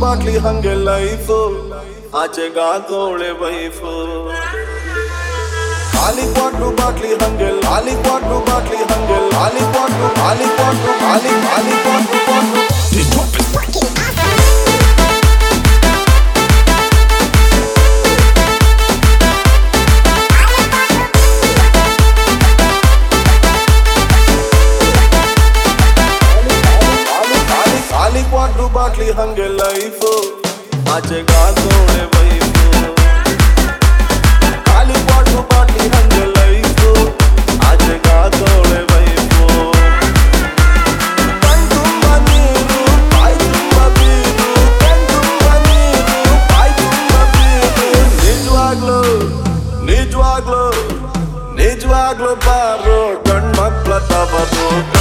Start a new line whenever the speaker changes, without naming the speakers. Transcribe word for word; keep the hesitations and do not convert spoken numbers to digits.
bottle ಹಂಗೆ life ಆಚೆಗಾಕೋಳೆ wife ಖಾಲಿ ಕ್ವಾಟ್ಲು ಬಾಟ್ಲಿ ಹಂಗೆ ಲಾಲಿ ಕ್ವಾಟ್ಲು ಬಾಟ್ಲಿ ಹಂಗೆ ಲಾಲಿ ಕ್ವಾಟ್ಲು ಖಾಲಿ ಕ್ವಾಟ್ಲು ಖಾಲಿ ಖಾಲಿ ಕ್ವಾಟ್ಲು ಕ್ವಾಟ್ಲು ಖಾಲಿ ಕ್ವಾಟ್ಲು ಬಾಟ್ಲಿ ಹಂಗೆ ಲೈಫು ಆಚೆಗಾಕೋಳೆ ವೈಫು ಖಾಲಿ ಕ್ವಾಟ್ಲು ಬಾಟ್ಲಿ ಹಂಗೆ ಲೈಫು ಆಚೆಗಾಕೋಳೆ ವೈಫು ಕಣ್ತುಂಬ ನೀರು ಬಾಯ್ ತುಂಬ ಬೀರು ಕಣ್ತುಂಬ ನೀರು ಬಾಯ್ ತುಂಬ ಬೀರು ನಿಜವಾಗ್ಲು ನಿಜವಾಗ್ಲು ನಿಜವಾಗ್ಲು ಬಾರೋ ಗಂಡ್ಮಕ್ಳ ತವರು